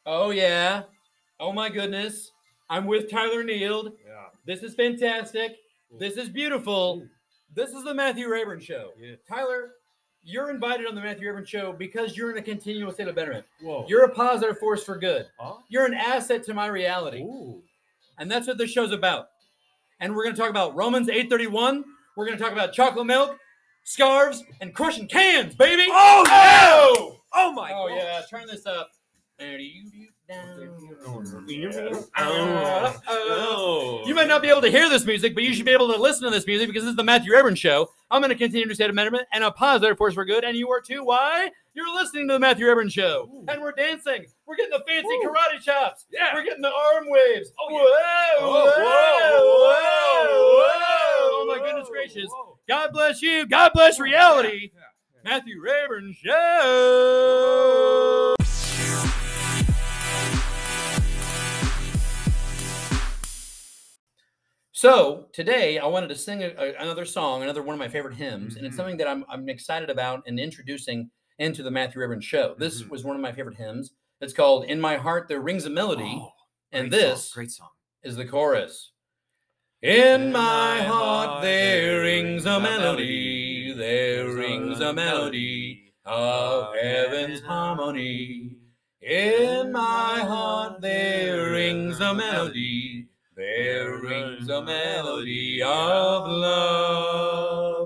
Oh, yeah. Oh, my goodness. I'm with Tyler Neild. Yeah. This is fantastic. Cool. This is beautiful. Ooh. This is the Matthew Rayburn Show. Yeah. Tyler, you're invited on the Matthew Rayburn Show because you're in a continual state of betterment. Whoa. You're a positive force for good. Huh? You're an asset to my reality. Ooh. And that's what this show's about. And we're going to talk about Romans 8:31. We're going to talk about chocolate milk, scarves, and crushing cans, baby. Oh, yeah! Oh, Oh my oh gosh. yeah. Turn this up. Oh. You might not be able to hear this music, but you should be able to listen to this music because this is the Matthew Rayburn Show. I'm going to continue to state a betterment and a positive force for good, and you are too. Why? You're listening to the Matthew Rayburn Show, and we're dancing. We're getting the fancy karate chops. Yeah. We're getting the arm waves. Oh, yeah. Whoa, Whoa, whoa, whoa. Oh, my goodness gracious. Whoa. God bless you. God bless reality. Yeah. Matthew Rayburn Show. So today I wanted to sing another song, another one of my favorite hymns, and it's something that I'm excited about and introducing into the Matthew Rayburn Show. This was one of my favorite hymns. It's called "In My Heart There Rings a Melody," and this great song. is the chorus. In my heart there rings a melody, there rings a melody of heaven's harmony. In my heart there rings a melody, there rings a melody of love.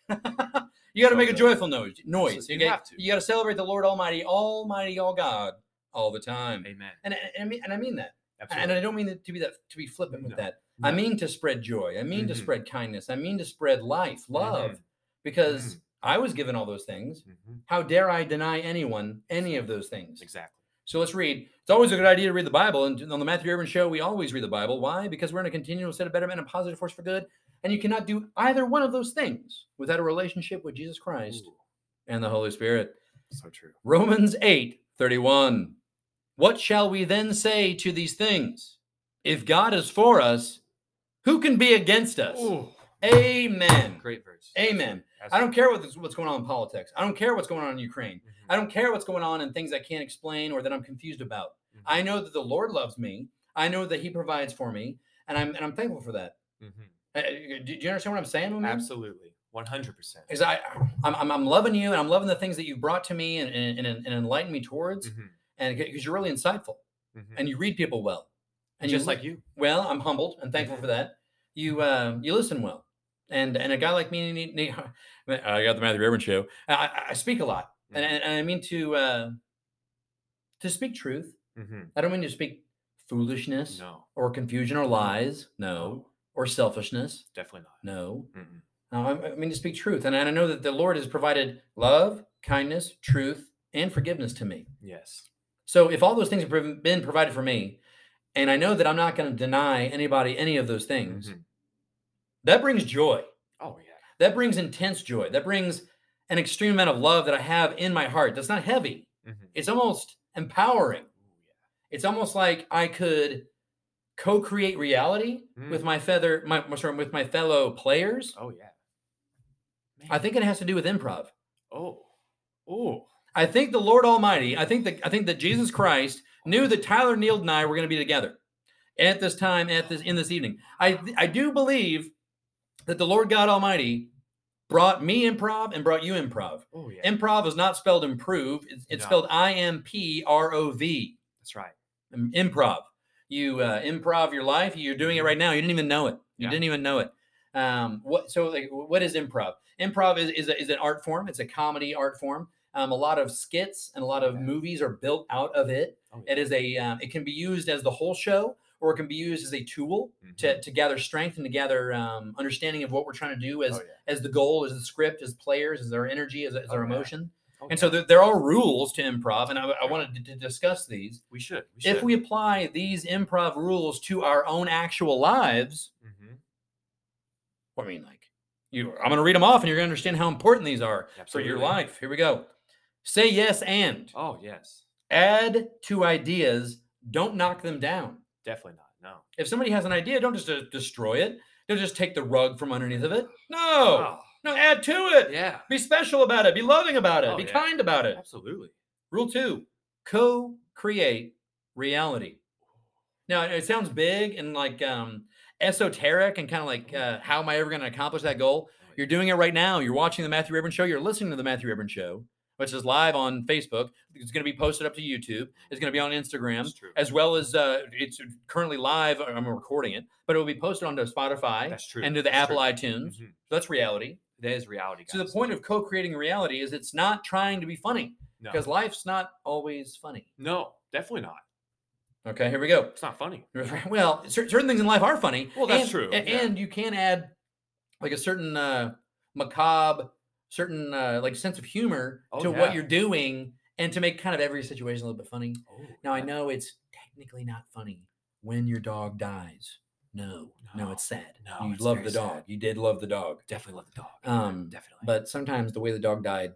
You got to make a joyful noise. You have to. You got to celebrate the Lord Almighty, Almighty, all God, all the time. Amen. And I mean that. Absolutely. And I don't mean it to be flippant with No. that. No. I mean to spread joy. I mean to spread kindness. I mean to spread life, love, because I was given all those things. How dare I deny anyone any of those things? Exactly. So let's read. It's always a good idea to read the Bible. And on the Matthew Rayburn Show, we always read the Bible. Why? Because we're in a continual state of betterment and a positive force for good. And you cannot do either one of those things without a relationship with Jesus Christ and the Holy Spirit. So true. Romans 8:31. What shall we then say to these things? If God is for us, who can be against us? Ooh. Amen. Great verse. Amen. I don't care what's going on in politics. I don't care what's going on in Ukraine. I don't care what's going on in things I can't explain or that I'm confused about. I know that the Lord loves me. I know that He provides for me, and I'm thankful for that. Do you understand what I'm saying? Woman? Absolutely. 100%. Because I'm loving you, and I'm loving the things that you've brought to me and enlightened me towards, and because you're really insightful, and you read people well, and just like you. Well, I'm humbled and thankful for that. You listen well, and a guy like me, I got the Matthew Rayburn Show. I speak a lot, and I mean to speak truth. I don't mean to speak foolishness, or confusion, or lies, or selfishness. Definitely not. No. I mean to speak truth, and I know that the Lord has provided love, kindness, truth, and forgiveness to me. Yes. So if all those things have been provided for me, and I know that I'm not going to deny anybody any of those things, that brings joy. Oh, yeah. That brings intense joy. That brings an extreme amount of love that I have in my heart. That's not heavy. It's almost empowering. It's almost like I could co-create reality with my fellow players. Oh, yeah. Man. I think it has to do with improv. Oh. I think the Lord Almighty, I think that Jesus Christ knew that Tyler Neild and I were going to be together at this time, in this evening. I do believe that the Lord God Almighty brought me improv and brought you improv. Oh, yeah. Improv is not spelled improve. It's spelled IMPROV. That's right. Improv. You improv your life. You're doing it right now. You didn't even know it. You didn't even know it. What is improv? Improv is an art form. It's a comedy art form. A lot of skits and a lot of movies are built out of it. It is it can be used as the whole show, or it can be used as a tool to gather strength and to gather understanding of what we're trying to do as the goal, as the script, as players, as our energy, as our emotion. And so there are rules to improv, and I wanted to discuss these. We should. If we apply these improv rules to our own actual lives, what I mean, I'm going to read them off, and you're going to understand how important these are for your life. Here we go. Say yes and. Oh, yes. Add to ideas. Don't knock them down. Definitely not. No. If somebody has an idea, don't just destroy it. Don't just take the rug from underneath of it. No. No, add to it. Yeah. Be special about it. Be loving about it. Be kind about it. Absolutely. Rule 2, co-create reality. Now, it sounds big and like esoteric and kind of like, how am I ever going to accomplish that goal? Oh, You're doing it right now. You're watching the Matthew Rayburn Show. You're listening to the Matthew Rayburn Show, which is live on Facebook. It's going to be posted up to YouTube. It's going to be on Instagram, That's true. as well as it's currently live. I'm recording it, but it will be posted onto Spotify That's true. and to the That's Apple true. iTunes. Mhm. That's reality. That is reality, guys. So the point of co-creating reality is it's not trying to be funny, No. because life's not always funny. No, definitely not. Okay, here we go. It's not funny. Well, certain things in life are funny. Well, that's and, true, And, yeah. and you can add like a certain macabre, certain like sense of humor Oh, to yeah. what you're doing, and to make kind of every situation a little bit funny. Oh, Now, I yeah. know it's technically not funny when your dog dies. No, No, it's sad. no, You it's love very the dog. sad. You did love the dog. Definitely love the dog. Definitely. But sometimes the way the dog died,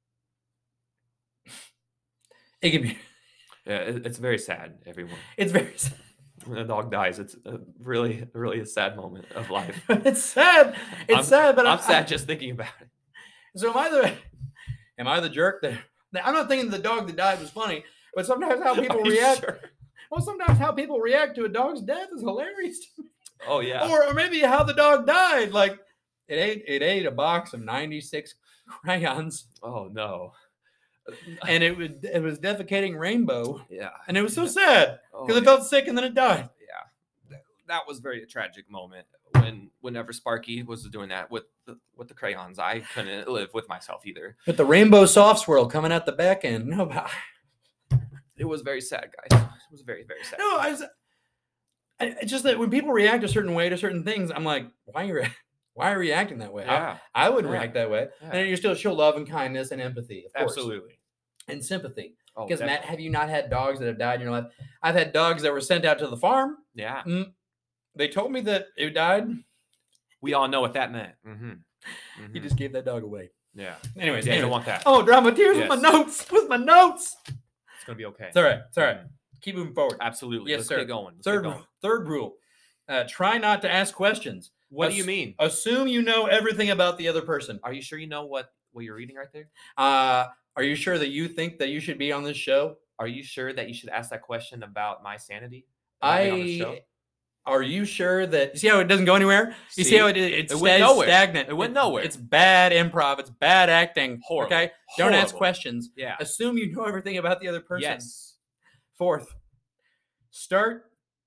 it can be. yeah, it's very sad, everyone. It's very sad. When a dog dies, it's really a sad moment of life. It's sad. It's sad, but I'm sad just thinking about it. So am I the jerk that I'm not thinking the dog that died was funny, but sometimes how people Are you react. sure? Well, sometimes how people react to a dog's death is hilarious to me. Oh yeah. Or maybe how the dog died. Like it ate a box of 96 crayons, Oh no. and it was defecating rainbow, Yeah. and it was so sad Oh, because it yeah. felt sick, and then it died. Yeah. That was very a tragic moment whenever Sparky was doing that with the crayons. I couldn't live with myself either. But the rainbow soft swirl coming out the back end. No, It was very sad, guys. It was very sad. no, it's just that when people react a certain way to certain things, I'm like, why are you reacting that way? Yeah. I wouldn't Yeah. react that way. Yeah. And you still show love and kindness and empathy, of course, Absolutely. and sympathy. Oh, Because Matt, definitely. have you not had dogs that have died in your life? I've had dogs that were sent out to the farm. Yeah. They told me that it died. We all know what that meant. You just gave that dog away. Yeah. Anyways, Yeah, you don't anyways. want that. Oh, drama tears with my Yes. notes. With my notes. It's gonna be okay. It's all right. It's all right. Mhm. Keep moving forward. Absolutely. Yes, Let's sir. get going. Let's get going. Third rule. Try not to ask questions. What do you mean? Assume you know everything about the other person. Are you sure you know what you're reading right there? Are you sure that you think that you should be on this show? Are you sure that you should ask that question about my sanity? About being on the show? Are you sure that you see how it doesn't go anywhere? You see See? how it It stays went nowhere. stagnant. It went nowhere. It's bad improv. It's bad acting. Horrible. Okay, don't ask Horrible. questions. Yeah. Assume you know everything about the other person. Yes. Fourth, start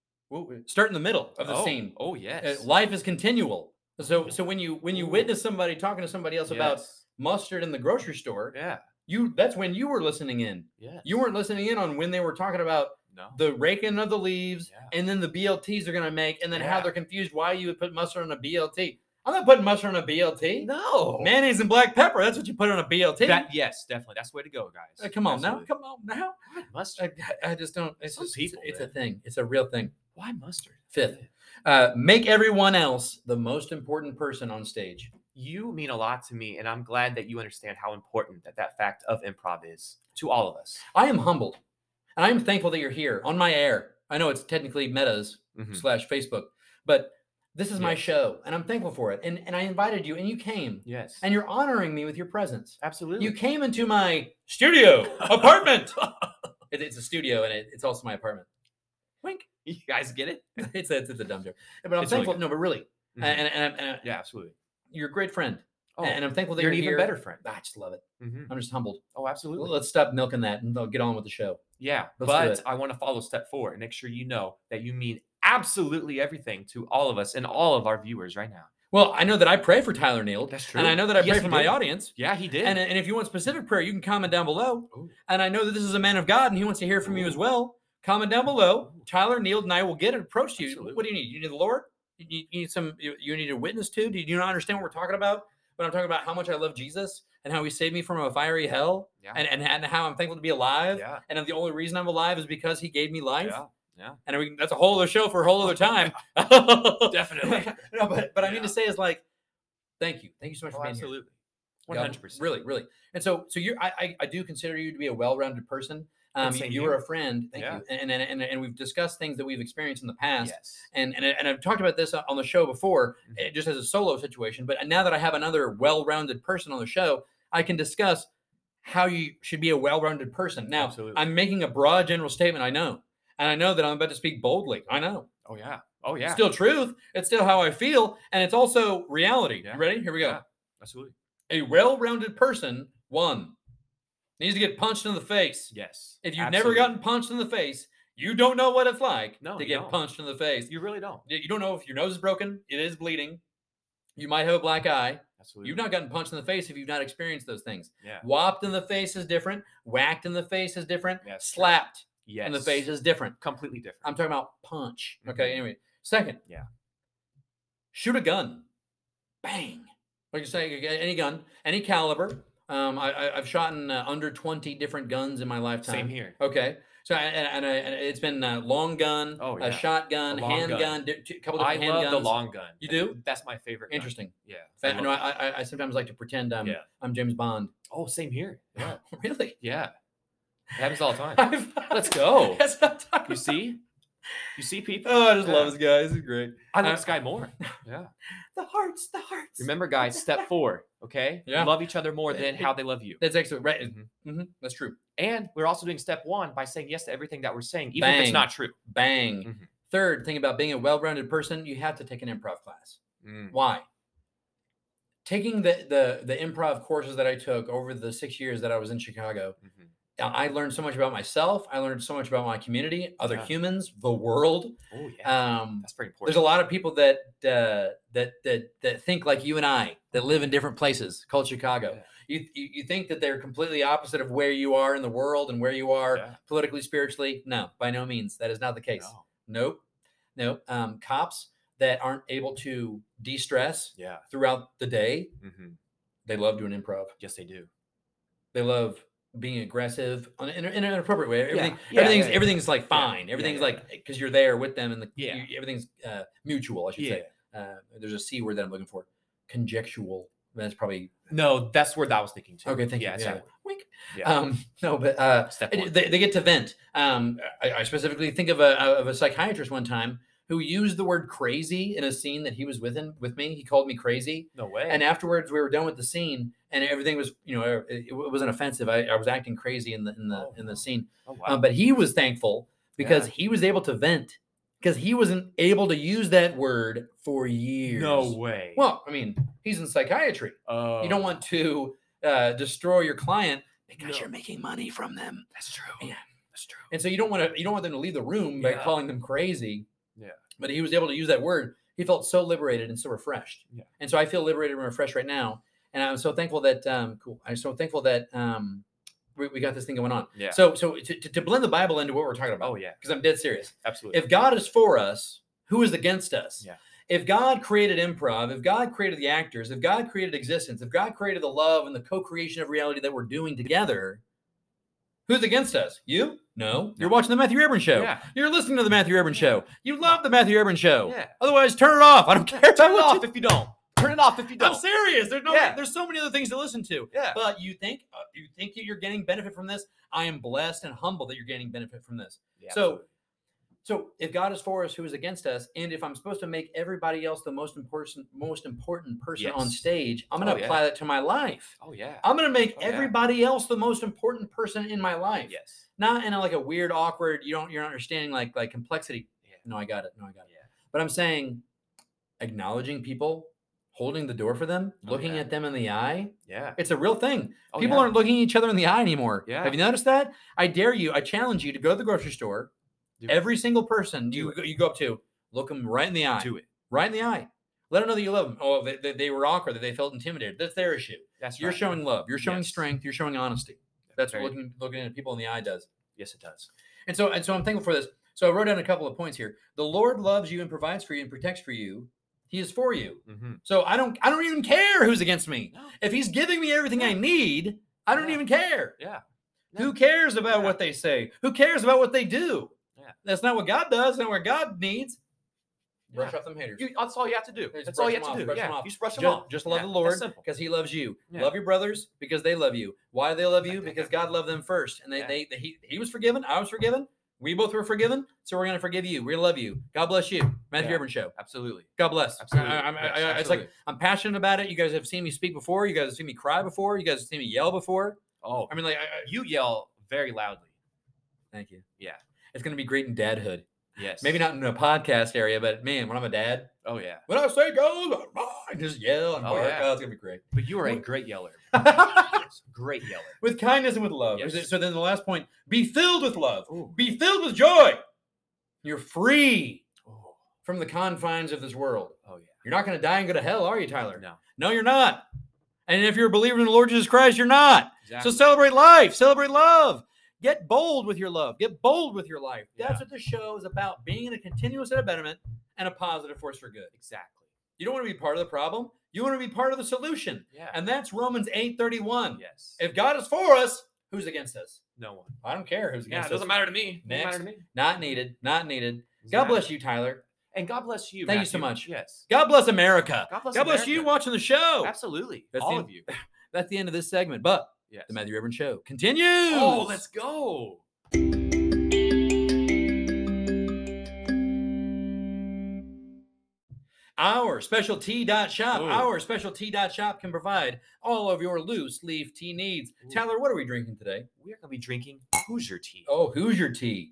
in the middle of the scene. Oh yes. Life is continual. So when you witness somebody talking to somebody else about Yes. mustard in the grocery store, Yeah. that's when you were listening in. Yeah. You weren't listening in on when they were talking about No. the raking of the leaves, Yeah. and then the BLTs they're going to make, and then how Yeah. they're confused why you would put mustard on a BLT. I'm not putting mustard on a BLT. No. Mayonnaise and black pepper. That's what you put on a BLT. Yes, definitely. That's the way to go, guys. Come on Absolutely. now. Come on now. Why mustard? I just don't. It's Some just, people, it's a man. thing. It's a real thing. Why mustard? Fifth, make everyone else the most important person on stage. You mean a lot to me, and I'm glad that you understand how important that fact of improv is to all of us. I am humbled, and I am thankful that you're here on my air. I know it's technically Meta's Mhm. / Facebook, but this is my Yes. show, and I'm thankful for it. And I invited you, and you came, Yes. and you're honoring me with your presence. Absolutely. You came into my studio apartment. It's a studio, and it's also my apartment. Wink. You guys get it? It's a dumb joke, but I'm It's really thankful. good. No, but really, Mhm. and Yeah, absolutely. you're a great friend, Oh, and I'm thankful that you're you're an even here. better friend. I just love it. Mhm. I'm just humbled. Oh, absolutely. Let's stop milking that and get on with the show. Yeah, Let's do but it. I want to follow step 4 and make sure you know that you mean absolutely everything to all of us and all of our viewers right now. Well, I know that I pray for Tyler Neal. That's true. And I know that I Yes, pray he for my did. audience. Yeah, he did. And if you want specific prayer, you can comment down below. Ooh. And I know that this is a man of God and he wants to hear from you as Ooh. well. Comment down below. Ooh. Tyler Neal and I will get an approach to you. Absolutely. What do you need? You need the Lord? You need you need a witness to? Do you not understand what we're talking about? When I'm talking about how much I love Jesus and how he saved me from a fiery hell, Yeah. and how I'm thankful to be alive. Yeah. And the only reason I'm alive is because he gave me life. Yeah. Yeah. And that's a whole other show for a whole other time. Definitely. No, but I mean Yeah. to say is like, thank you so much Oh, for being here. absolutely. God, 100%. really. And so I do consider you to be a well-rounded person. same You here. were a friend. Thank Yeah. you. And we've discussed things that we've experienced in the past. Yes. And I've talked about this on the show before, Mhm. just as a solo situation. But now that I have another well-rounded person on the show, I can discuss how you should be a well-rounded person. Now, Absolutely. I'm making a broad general statement, I know. and I know that I'm about to speak boldly. I know. Oh yeah. Oh yeah. It's still truth. It's still how I feel, and it's also reality. Yeah. You ready? Here we go. Yeah. Absolutely. A well-rounded person, one, needs to get punched in the face. Yes. If you've absolutely. never gotten punched in the face, you don't know what it's like No, to you get don't. punched in the face. You really don't. You don't know if your nose is broken, it is bleeding. You might have a black eye. Absolutely. You've not gotten punched in the face if you've not experienced those things. Yeah. Whopped in the face is different. Whacked in the face is different. Yes. Slapped Yes. in the face is different. Completely different. I'm talking about punch. Okay. Mhm. Anyway, second. Yeah. Shoot a gun. Bang. Like you say, any gun, any caliber. I've shot in under 20 different guns in my lifetime. Same here. Okay. So and it's been a long gun, Oh, a yeah. shotgun, A long handgun, a couple I different handguns. love the long gun. You do? That's my favorite. Gun. Interesting. Yeah. I know. love it. I sometimes like to pretend Yeah. I'm James Bond. Oh, same here. Yeah. Really? Yeah. It happens all the time. Let's go. That's not talking You see? You see people? Oh, I just Yeah. love this guy. This is great. I love this guy more. Yeah. The hearts. Remember, guys, step 4. Okay. Yeah. Love each other more than how they love you. That's excellent. Right. Mhm. That's true. And we're also doing step 1 by saying yes to everything that we're saying, even if it's Bang. not true. Bang. Mhm. Third thing about being a well-rounded person, you have to take an improv class. Mm. Why? Taking the improv courses that I took over the 6 years that I was in Chicago, Mhm. I learned so much about myself. I learned so much about my community, other Yeah. humans, the world. Oh yeah. That's very important. There's a lot of people that think like you and I, that live in different places called Chicago. Yeah. You think that they're completely opposite of where you are in the world and where you are Yeah. politically, spiritually. No, by no means. That is not the case. No. Nope. Cops that aren't able to de-stress Yeah. throughout the day, Mm-hmm. they love doing improv. Yes, they do. They love being aggressive in an appropriate way. Yeah. Everything's like fine. Everything's yeah. like because you're there with them, and Yeah. everything's mutual. I should say. There's a C word that I'm looking for. Conjectual. That's probably No, that's where I was thinking too. okay. Thank you. Yeah, exactly. Wink. Yeah. No, but Step 1. they get to vent. I specifically think of a psychiatrist one time who used the word crazy in a scene that he was with me. He called me crazy. No way. And afterwards, we were done with the scene, and everything was, it wasn't offensive. I was acting crazy in the scene. Oh wow. But he was thankful because he was able to vent because he wasn't able to use that word for years. No way. Well, I mean, he's in psychiatry. You don't want to destroy your client because you're making money from them. That's true. Yeah. That's true. And so you don't want them to leave the room by Yeah. calling them crazy. Yeah. But he was able to use that word. He felt so liberated and so refreshed. Yeah. And so I feel liberated and refreshed right now. And I'm so thankful that cool. I'm so thankful that we got this thing going on. Yeah. So to blend the Bible into what we're talking about. Oh yeah. Because I'm dead serious. Absolutely. If God is for us, who is against us? Yeah. If God created improv, if God created the actors, if God created existence, if God created the love and the co-creation of reality that we're doing together, who's against us? You? No. You're watching the Matthew Urban Show. Yeah. You're listening to the Matthew Urban Show. You love the Matthew Urban Show. Yeah. Otherwise, turn it off. I don't care. Turn it off if you don't. Turn it off if you I'm don't. serious. Yeah. There's so many other things to listen to. Yeah. But you think that you're getting benefit from this? I am blessed and humble that you're getting benefit from this. Yeah, So if God is for us, who is against us? And if I'm supposed to make everybody else the most important person on Yes. stage, I'm going to apply that to my life. Oh yeah. I'm going to make Oh, yeah. everybody else the most important person in my life. Yes. Not in a weird, awkward. You're not understanding like complexity. Yeah. No, I got it. Yeah. Yeah. But I'm saying, acknowledging people, holding the door for them, Oh, looking yeah. at them in the eye. Yeah. It's a real thing. Oh, People yeah. aren't looking each other in the eye anymore. Yeah. Have you noticed that? I challenge you to go to the grocery store. Do it. Every single person Do you go up to, look them right in the eye. Do it. Right in the eye. Let them know that you love them. Oh, they were awkward, that they felt intimidated. That's their issue. That's You're right. showing love. You're showing Yes. strength. You're showing honesty. That's Very- what looking at people in the eye does. Yes, it does. And so I'm thankful for this. So I wrote down a couple of points here. The Lord loves you and provides for you and protects for you. He is for you. Mm-hmm. So I don't even care who's against me. No. If he's giving me everything I need, I don't Yeah. even care. Yeah. Who cares about Yeah. what they say? Who cares about what they do? Yeah. That's not what God does. Not what God needs. Brush Yeah. off them haters. That's all you have to do. Just That's all brush you them have to off, do. brush them Yeah. off. You just brush them off. Just love Yeah, the that's Lord simple. because He loves you. Yeah. Love your brothers because they love you. Why do they love you? Because God loved them first, and He was forgiven. I was forgiven. We both were forgiven, so we're gonna forgive you. We're gonna love you. God bless you, Matthew Yeah. Urban Show. Absolutely. God bless. Absolutely. It's Yes, like I'm passionate about it. You guys have seen me speak before. You guys have seen me cry before. You guys have seen me yell before. Oh, I mean, like, you yell very loudly. thank you. Yeah. It's going to be great in dadhood. Yes. Maybe not in a podcast area, but man, when I'm a dad, Oh yeah. when I say go, I just yell and Oh, bark. yeah. Oh, it's going to be great. But you are a great yeller. Yes, great yeller. With kindness and with love. Yes. So then the last point, be filled with love. Ooh. Be filled with joy. You're free Oh. from the confines of this world. Oh yeah. You're not going to die and go to hell, are you, Tyler? No. No, you're not. And if you're a believer in the Lord Jesus Christ, you're not. Exactly. So celebrate life. Celebrate love. Get bold with your love. Get bold with your life. That's Yeah. what this show is about, being in a continuous state of betterment and a positive force for good. Exactly. You don't want to be part of the problem. You want to be part of the solution. Yeah. And that's Romans 8:31. Yes. If God is for us, who's against us? No one. I don't care who's Yeah, against it doesn't us. matter to me. Doesn't Next. matter to me. Not needed. Not needed. Doesn't God matter. bless you, Tyler. And God bless you. Thank you so Matthew. much. Yes. God bless America. God bless you America. watching the show. Absolutely. That's All the- of you. That's the end of this segment. But Yes. the Matthew Reverend Show continues. Oh, let's go. Our specialty shop. Ooh. Our specialty shop can provide all of your loose leaf tea needs. Ooh. Tyler, what are we drinking today? We're gonna be drinking Hoosier tea. Oh, Hoosier tea.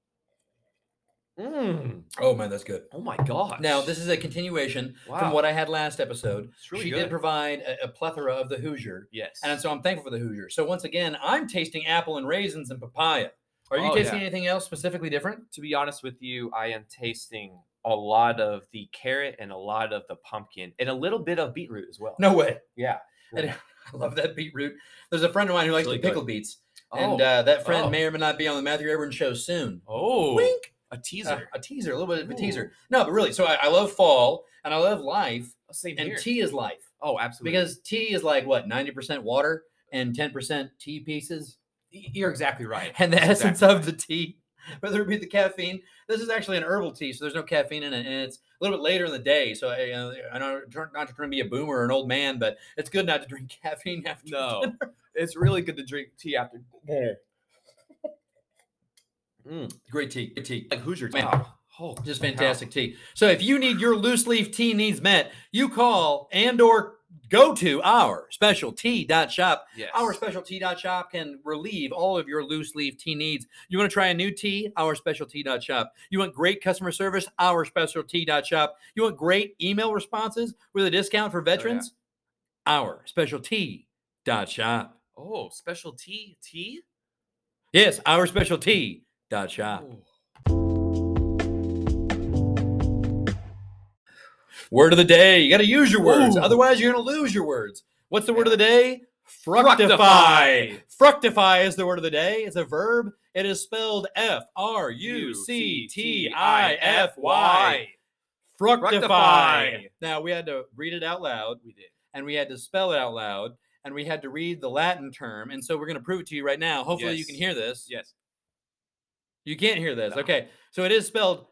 Oh man, that's good. Oh my gosh. Now, this is a continuation from Wow. what I had last episode. It's really She good. did provide a plethora of the Hoosier, Yes. and so I'm thankful for the Hoosier. So once again, I'm tasting apple and raisins and papaya. Are you Oh, tasting yeah. anything else specifically different? To be honest with you, I am tasting a lot of the carrot and a lot of the pumpkin and a little bit of beetroot as well. No way. Yeah. And I love that beetroot. There's a friend of mine who likes Really to pickle good. beets, Oh. and that friend Oh. may or may not be on the Matthew Reverend Show soon. Oh. Wink. A teaser. A teaser, a little bit of a teaser. Ooh. No, but really, so I love fall and I love life, Same and here. tea is life. Oh, absolutely. Because tea is like what, 90% water and 10% tea pieces? You're exactly right. And the That's essence exactly of the tea, whether it be the caffeine, this is actually an herbal tea, so there's no caffeine in it, and it's a little bit later in the day. So I know not to try to be a boomer or an old man, but it's good not to drink caffeine after No. dinner. It's really good to drink tea after dinner. Great tea, good tea. Like Hoosier tea. Man. Wow. Oh, Just wow. fantastic tea. So if you need your loose leaf tea needs met, you call and or go to our specialty shop. Yes. Our specialty shop can relieve all of your loose leaf tea needs. You want to try a new tea? Our specialty shop. You want great customer service? Our specialty shop. You want great email responses with a discount for veterans? Our specialty shop. Oh, special tea? Tea? Yes, our specialty shop. Oh. Word of the day. You got to use your words. Ooh. Otherwise, you're going to lose your words. What's the word of the day? Fructify. Fructify is the word of the day. It's a verb. It is spelled F-R-U-C-T-I-F-Y. Fructify. Fructify. Now, we had to read it out loud, We did. and we had to spell it out loud, and we had to read the Latin term. And so we're going to prove it to you right now. Hopefully, you Yes. can hear this. Yes. You can't hear this. No. Okay. So it is spelled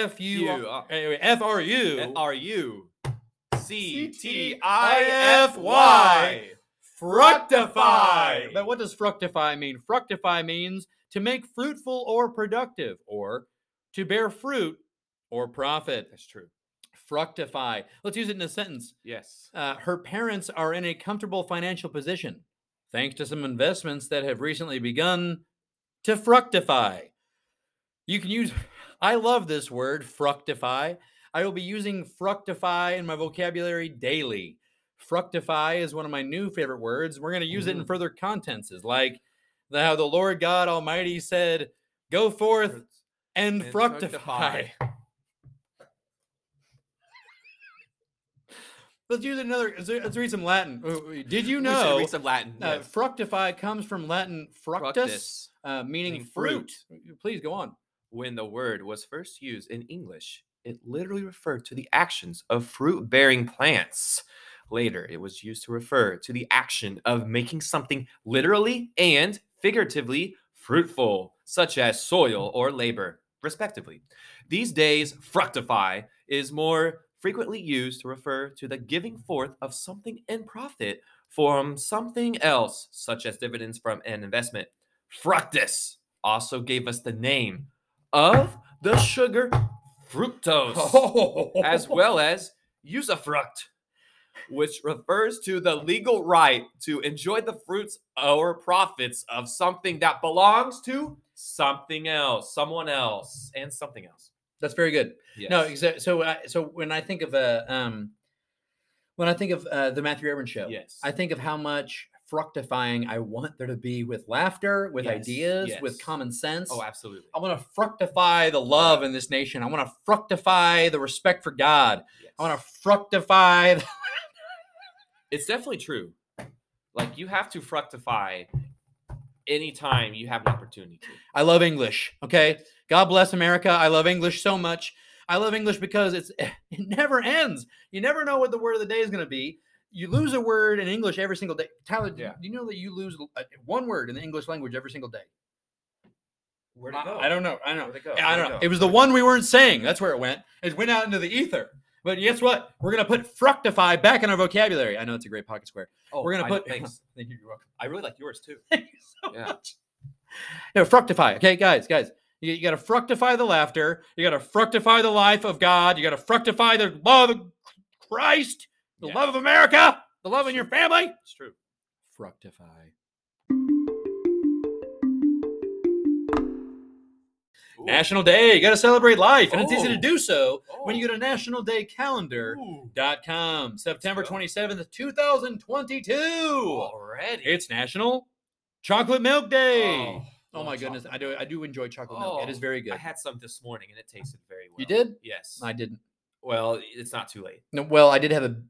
F-R-U-C-T-I-F-Y. Fructify. But what does fructify mean? Fructify means to make fruitful or productive, or to bear fruit or profit. That's true. Fructify. Let's use it in a sentence. Yes. Her parents are in a comfortable financial position thanks to some investments that have recently begun to fructify. You can use, I love this word, fructify. I will be using fructify in my vocabulary daily. Fructify is one of my new favorite words. We're going to use it in further contences, like how the Lord God Almighty said, go forth and fructify. Let's use another, let's read some Latin. Did you We should know read some Latin. Yes. fructify comes from Latin fructus, meaning meaning fruit. Please go on. When the word was first used in English, it literally referred to the actions of fruit-bearing plants. Later, it was used to refer to the action of making something literally and figuratively fruitful, such as soil or labor, respectively. These days, fructify is more frequently used to refer to the giving forth of something in profit from something else, such as dividends from an investment. Fructus also gave us the name of the sugar fructose, as well as usufruct. which refers to the legal right to enjoy the fruits or profits of something that belongs to something else, someone else, and something else. That's very good. Yes. No, exactly. So when I think of the Matthew Evans show, Yes. I think of how much fructifying I want there to be with laughter, with Yes, ideas, yes. with common sense. Oh, absolutely. I want to fructify the love in this nation. I want to fructify the respect for God. Yes. I want to fructify. It's definitely true. Like, you have to fructify anytime you have an opportunity to. I love English. Okay, God bless America. I love English so much. I love English because it never ends. You never know what the word of the day is going to be. You lose a word in English every single day. Tyler, do you know that you lose one word in the English language every single day? Where'd it go? I don't know. Where'd it go? I don't know. It was the one we weren't saying. That's where it went. It went out into the ether. But guess what? We're going to put fructify back in our vocabulary. I know it's a great pocket square. Oh, We're going to put. Thanks. Thank you. You're welcome. I really like yours too. Thank you so Yeah. much. No, fructify. Okay, guys. You got to fructify the laughter. You got to fructify the life of God. You got to fructify the love of Christ, the love of America, the love in your family. It's true. Fructify. Ooh. National Day. You got to celebrate life. And it's easy to Oh. do so when Oh. you go to nationaldaycalendar.com. September Let's go. 27th, 2022. Already. It's National Chocolate Milk Day. Oh love my goodness. chocolate. I do enjoy chocolate milk. It is very good. I had some this morning and it tasted very well. You did? Yes. I didn't. Well, it's not too late. No, well, I did have a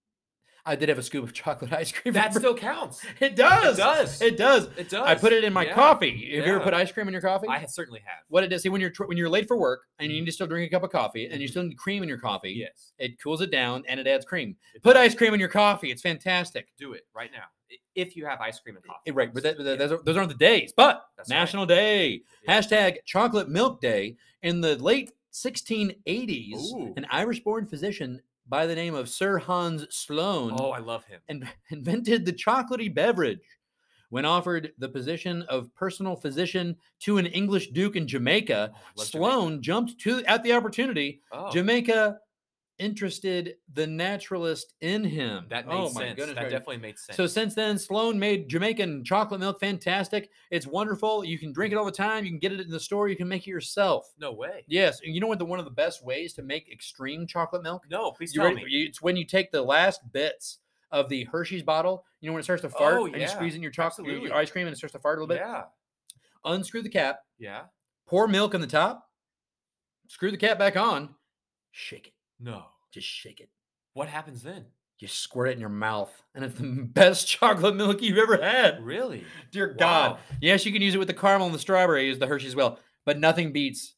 scoop of chocolate ice cream. That still counts. It does. It does. It does. It does. I put it in my Yeah. coffee. Have you ever Yeah. put ice cream in your coffee? I certainly have. What it does, see, when you're late for work and you need to still drink a cup of coffee and you still need cream in your coffee, Yes. it cools it down and it adds cream. It Put does. ice cream in your coffee. It's fantastic. Do it right now. If you have ice cream and coffee. Right, but Yeah. those aren't the days. But That's right. National Day, Yeah. hashtag Chocolate Milk Day. In the late 1680s, Ooh. an Irish-born physician by the name of Sir Hans Sloane Oh, I love him. invented the chocolatey beverage. When offered the position of personal physician to an English duke in Jamaica, Oh, I love Sloane jumped at the opportunity. Oh, Jamaica interested the naturalist in him. that made oh sense. my goodness That gracious. definitely made sense. So since then, Sloane made Jamaican chocolate milk fantastic. It's wonderful. You can drink it all the time. You can get it in the store. You can make it yourself. No way. Yes. And you know what? One of the best ways to make extreme chocolate milk? No, please You tell ready? me. It's when you take the last bits of the Hershey's bottle. You know when it starts to fart Oh, and you yeah. squeeze it in your chocolate, your Absolutely. ice cream, and it starts to fart a little bit. Yeah. Unscrew the cap. Yeah. Pour milk on the top. Screw the cap back on. Shake it. No. Just shake it. What happens then? You squirt it in your mouth, and it's the best chocolate milk you've ever had. Really? Dear God. Wow. Yes, you can use it with the caramel and the strawberry, use the Hershey's as well, but nothing beats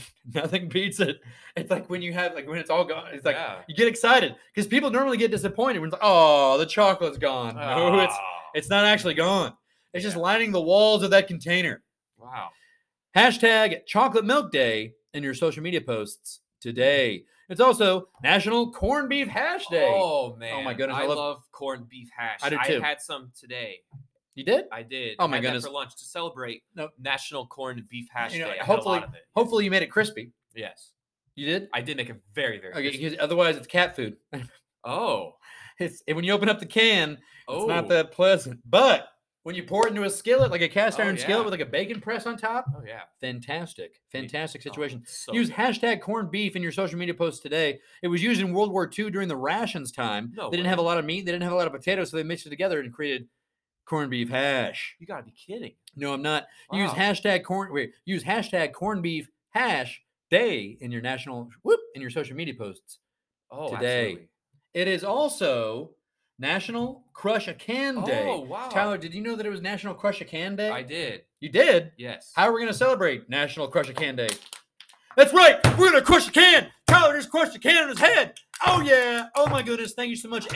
it. It's like when when it's all gone, it's like Yeah. you get excited because people normally get disappointed when it's like, oh, the chocolate's gone. No, it's not actually gone. It's just Yeah. lining the walls of that container. Wow. Hashtag Chocolate Milk Day in your social media posts today. It's also National Corned Beef Hash Day. Oh man. my goodness, I I love- love corned beef hash. I do too. had some today. You did? I did. Oh, I my had that goodness. for lunch to celebrate No. National Corned Beef Hash You know, Day. I had a hopefully- lot of it. Hopefully you made it crispy. Yes. You did? I did make it very, very Okay, crispy. because otherwise it's cat food. Oh. When you open up the can, Oh. it's not that pleasant. But when you pour it into a skillet, like a cast Oh, iron yeah. skillet with like a bacon press on top, Oh yeah. fantastic situation. Oh, so Use good. hashtag corned beef in your social media posts today. It was used in World War II during the rations time. No They didn't have a way. lot of meat. They didn't have a lot of potatoes, so they mixed it together and created corned beef hash. You gotta be kidding. No, I'm not. Use Wow. hashtag corned beef hash day in your social media posts. Oh, Today. absolutely. It is also National Crush a Can Day. Oh wow. Tyler, did you know that it was National Crush a Can Day? I did. You did? Yes. How are we going to celebrate National Crush a Can Day? That's right. We're going to crush a can. Tyler just crushed a can on his head. Oh, yeah. Oh, my goodness. Thank you so much,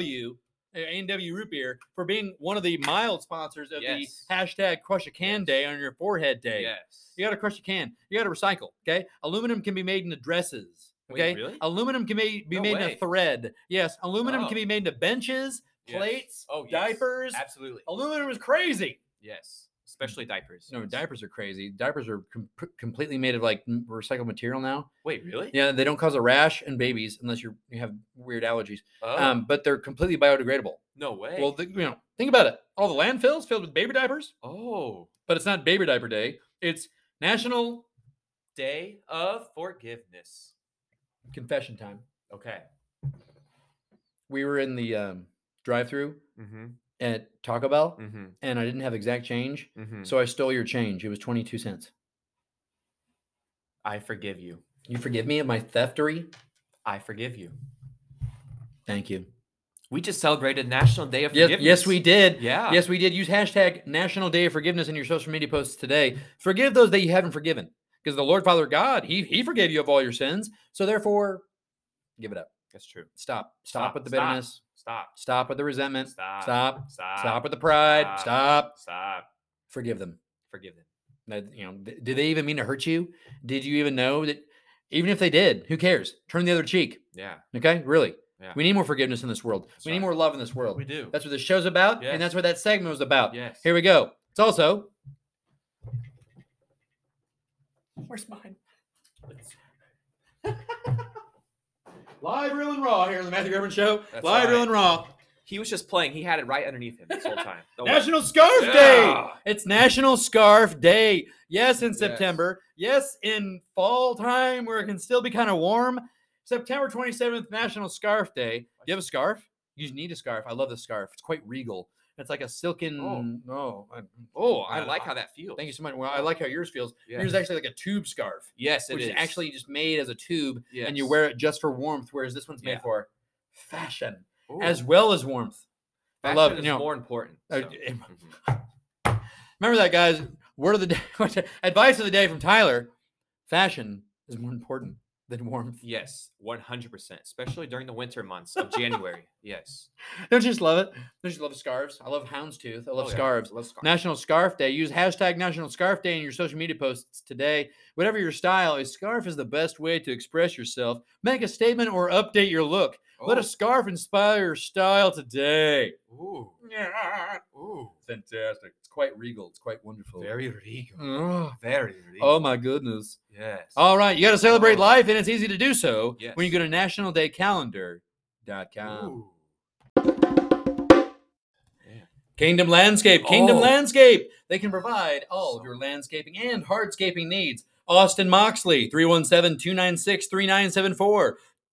A&W Root Beer, for being one of the mild sponsors of Yes. the hashtag Crush a Can Yes. Day on your forehead day. Yes. You got to crush a can. You got to recycle. Okay. Aluminum can be made into dresses. Wait, Okay. really? Aluminum can be No made way. into thread. Yes. Aluminum Oh. can be made into benches, Yes. plates, Oh, yes. diapers. Absolutely. Aluminum is crazy. Yes. especially diapers. No, diapers are crazy. Diapers are completely made of like recycled material now. Wait, really? Yeah, they don't cause a rash in babies unless you have weird allergies. Oh, But they're completely biodegradable. no way. Well, think about it. All the landfills filled with baby diapers, oh, but it's not Baby Diaper Day. It's National Day of Forgiveness. Confession Time. Okay. We were in the drive-through Mm-hmm. at Taco Bell, Mm-hmm. and I didn't have exact change, Mm-hmm. so I stole your change. It was 22 cents. I forgive you. You forgive me of my theftery? I forgive you. Thank you. We just celebrated National Day of Forgiveness. Yes, we did. Yeah. Yes, we did. Use hashtag National Day of Forgiveness in your social media posts today. Forgive those that you haven't forgiven, because the Lord Father God, He forgave you of all your sins. So therefore, give it up. That's true. Stop with the bitterness. Stop. Stop with the resentment. Stop. Stop. Stop. Stop with the pride. Stop. Stop. Forgive them. Forgive them. Now, did they even mean to hurt you? Did you even know that? Even if they did, who cares? Turn the other cheek. Yeah. Okay, really. Yeah. We need more forgiveness in this world. We need more love in this world. We do. That's what this show's about, Yes. and that's what that segment was about. Yes. Here we go. It's also. Where's mine? Live, real, and raw here on the Matthew Urban Show. That's Live, real, right. and raw. He was just playing. He had it right underneath him this whole time. Don't worry. National Scarf Yeah. Day. It's National Scarf Day. Yes, in Yes. September. Yes, in fall time where it can still be kind of warm. September 27th, National Scarf Day. You have a scarf? You need a scarf. I love this scarf. It's quite regal. It's like a silken. I like how that feels. Thank you so much. Well, I like how yours feels. Yes. Yours is actually like a tube scarf, Yes, it which is is actually just made as a tube, and you Yes. wear it just for warmth, whereas this one's made Yeah. for fashion Ooh. as well as warmth. Fashion I love is you know. more important. uh, so. Remember that, guys. Word of the day. Advice of the day from Tyler. Fashion is more important than warmth. Yes, 100%, especially during the winter months of January. Yes. Don't you just love it? Don't you love scarves? I love houndstooth. I love Oh, yeah. scarves. I love scarves. National Scarf Day. Use hashtag National Scarf Day in your social media posts today. Whatever your style, a scarf is the best way to express yourself. Make a statement or update your look. Let Oh. a scarf inspire your style today. Ooh. Ooh. Fantastic. It's quite regal. It's quite wonderful. Very regal. Oh, Very regal. oh my goodness. Yes. All right. You got to celebrate Oh. life, and it's easy to do so Yes. when you go to nationaldaycalendar.com. Ooh. Kingdom Landscape. Kingdom Oh. Landscape. They can provide all of your landscaping and hardscaping needs. Austin Moxley, 317-296-3974.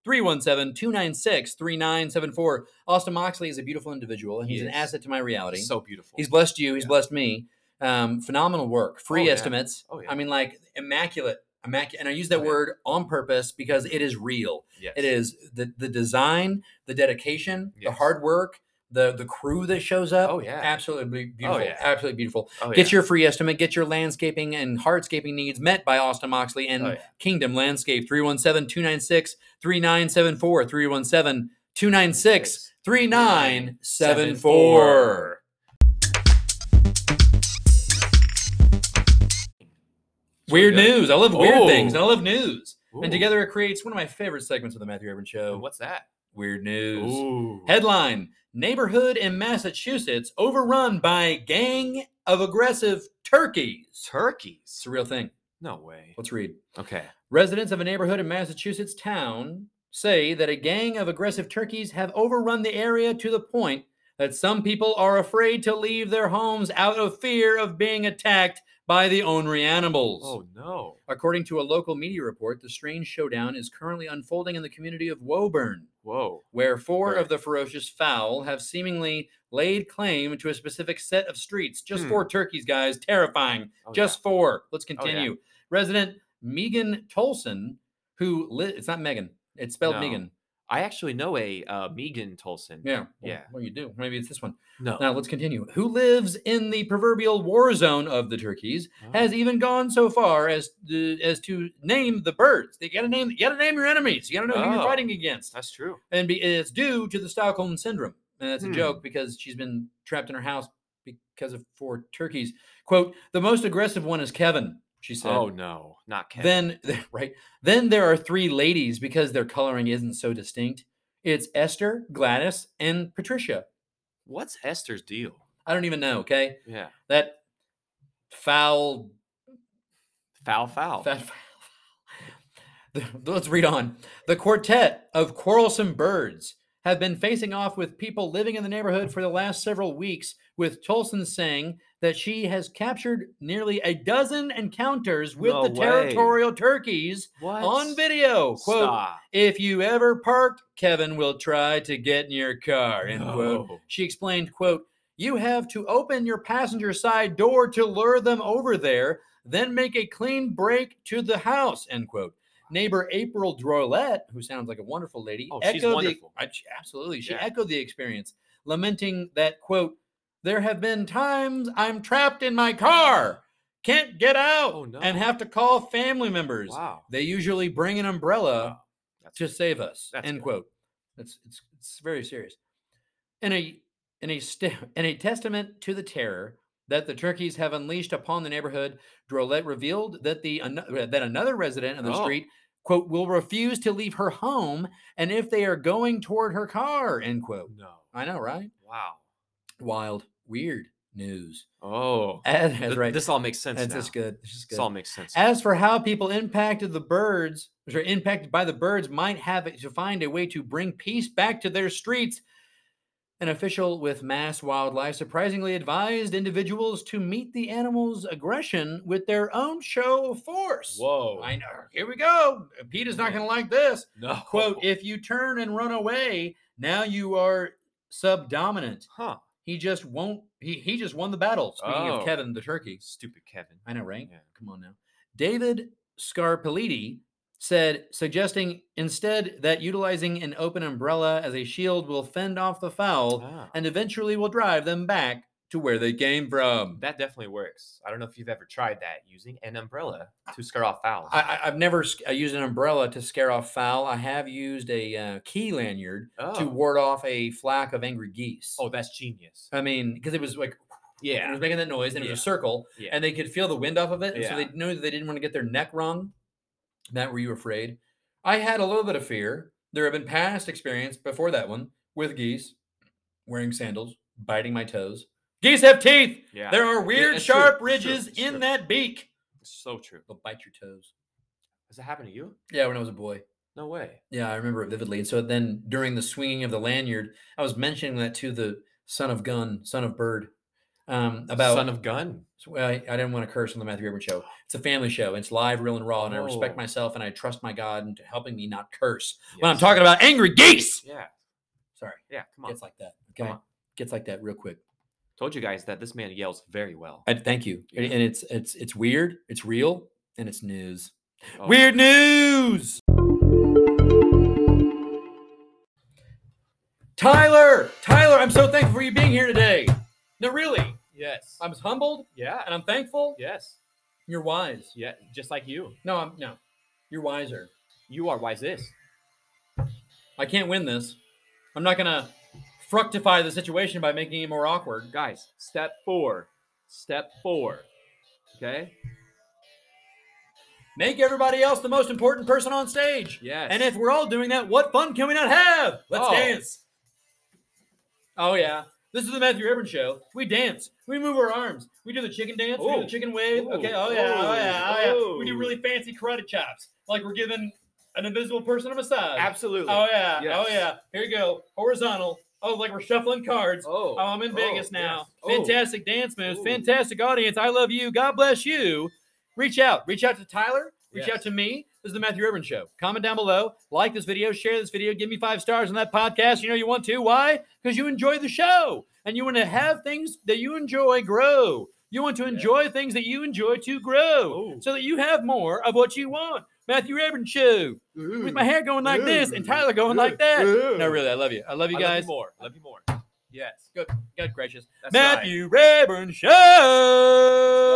317-296-3974. Austin Moxley is a beautiful individual, and He he's an is. asset to my reality. So beautiful. He's blessed you. He's Yeah. blessed me. Phenomenal work. Free Oh, yeah. estimates. Oh, yeah. I mean, like, immaculate. And I use that Oh, yeah. word on purpose because it is real. Yes. It is the design, the dedication, the Yes. hard work, the crew that shows up. Oh, yeah. Absolutely beautiful. yeah. Absolutely beautiful. Oh, Get yeah. your free estimate. Get your landscaping and hardscaping needs met by Austin Moxley and Oh, yeah. Kingdom Landscape. 317-296-3974. 317-296-3974. Weird good. news. I love weird Oh. things. And I love news. Ooh. And together it creates one of my favorite segments of the Matthew Urban Show. And what's that? Weird news. Ooh. Headline: Neighborhood in Massachusetts overrun by gang of aggressive turkeys. Turkeys. It's a real thing. No way. Let's read. Okay. Residents of a neighborhood in Massachusetts town say that a gang of aggressive turkeys have overrun the area to the point that some people are afraid to leave their homes out of fear of being attacked by the ornery animals. Oh no. According to a local media report, the strange showdown is currently unfolding in the community of Woburn, Whoa. where four Right. of the ferocious fowl have seemingly laid claim to a specific set of streets. Just Hmm. 4 turkeys, guys. Terrifying. Oh, Just 4. Let's yeah. continue. Resident Megan Tolson, who it's not Megan. It's spelled No. Megan. I actually know a Megan Tolson. Yeah. Well, Yeah. Well, you do. Maybe it's this one. No. Now, let's continue. Who lives in the proverbial war zone of the turkeys, Oh. has even gone so far as to name the birds. You gotta name your enemies. You gotta know who you're Oh. fighting against. That's true. And it's due to the Stockholm syndrome. And that's a Hmm. joke because she's been trapped in her house because of 4 turkeys. Quote, the most aggressive one is Kevin, she said. Oh no, not Kevin. Then, right. Then there are 3 ladies because their coloring isn't so distinct. It's Esther, Gladys, and Patricia. What's Esther's deal? I don't even know, okay? Yeah. That foul. Foul. Let's read on. The quartet of quarrelsome birds have been facing off with people living in the neighborhood for the last several weeks, with Tolson saying that she has captured nearly a dozen encounters with No the way. territorial turkeys What? on video. Quote, Stop. if you ever parked, Kevin will try to get in your car, end quote. No. She explained, quote, you have to open your passenger side door to lure them over there, then make a clean break to the house, end quote. Neighbor April Drolet, who sounds like a wonderful lady, Oh, she's wonderful. Absolutely. She Yeah. echoed the experience, lamenting that, quote, there have been times I'm trapped in my car, can't get out, Oh, no. and have to call family members. Wow. They usually bring an umbrella Wow. That's to save us, That's end good. quote. It's very serious. In a testament to the terror that the turkeys have unleashed upon the neighborhood, Drolet revealed that that another resident of the Oh. street, quote, will refuse to leave her home, and if they are going toward her car, end quote. No. I know, right? Wow. Wild, weird news. Oh. That's right. This all makes sense That's now. just good. This is This good. all makes sense. As for how people impacted by the birds might have to find a way to bring peace back to their streets, an official with Mass Wildlife surprisingly advised individuals to meet the animals' aggression with their own show of force. Whoa. I know. Here we go. Pete is not going to like this. No. Quote, if you turn and run away, now you are subdominant. Huh. He just won't. He just won the battle. Speaking of Oh. Kevin the turkey. Stupid Kevin. I know, right? Yeah. Come on now. David Scarpeliti said, suggesting instead that utilizing an open umbrella as a shield will fend off the fowl Ah. and eventually will drive them back to where they came from. That definitely works. I don't know if you've ever tried that, using an umbrella to scare off fowls. I've never used an umbrella to scare off fowl. I have used a key lanyard to ward off a flock of angry geese. Oh, that's genius. I mean, because it was like, it Yeah. was making that noise, and it was a circle, Yeah. and they could feel the wind off of it, and so Yeah. they knew that they didn't want to get their neck wrung. Matt, were you afraid? I had a little bit of fear. There have been past experience before that one with geese wearing sandals, biting my toes. Geese have teeth. Yeah. There are weird, it's sharp true, it's true, ridges it's in true. that beak. It's so true. They'll bite your toes. Has that happened to you? Yeah, when I was a boy. No way. Yeah, I remember it vividly. And so then during the swinging of the lanyard, I was mentioning that to the son of bird, about Son of gun. Well, I didn't want to curse on the Matthew Rayburn show. It's a family show. And it's live, real, and raw. And I respect Oh. myself, and I trust my God into helping me not curse when I'm Yes. talking about angry geese. Yeah. Sorry, Yeah. Come on. gets like that. Come Okay, on. gets like that real quick. Told you guys that this man yells very well. Thank you. Yeah. And it's weird. It's real, and it's news. Oh. Weird news. Tyler, I'm so thankful for you being here today. No, really, Yes. I'm humbled Yeah. and I'm thankful. Yes. You're wise. Yeah. Just like you. No, you're wiser. You are wisest. I can't win this. I'm not gonna fructify the situation by making it more awkward. Guys, step 4. Step 4. Okay? Make everybody else the most important person on stage. Yes. And if we're all doing that, what fun can we not have? Let's Oh. dance. Oh, yeah. This is the Matthew Rayburn Show. We dance. We move our arms. We do the chicken dance. We do Ooh. the chicken wave. Ooh. Okay. Oh, yeah. Oh, yeah. Oh, yeah. Ooh. We do really fancy karate chops. Like we're giving an invisible person a massage. Absolutely. Oh, yeah. Yes. Oh, yeah. Here you go. Horizontal. Oh, like we're shuffling cards. Oh. I'm in Vegas now. yes. Oh. Fantastic dance moves. Ooh. Fantastic audience. I love you. God bless you. Reach out. Reach out to Tyler. Reach Yes. out to me. This is the Matthew Rayburn Show. Comment down below. Like this video. Share this video. Give me 5 stars on that podcast. You know you want to. Why? Because you enjoy the show. And you want to have things that you enjoy grow. You want to enjoy things that you enjoy to grow. Ooh. So that you have more of what you want. Matthew Rayburn Show. With my hair going like this and Tyler going like that. No, really. I love you. I love you guys. Love you more. Yes. Good. God gracious. That's right. Matthew Rayburn Show.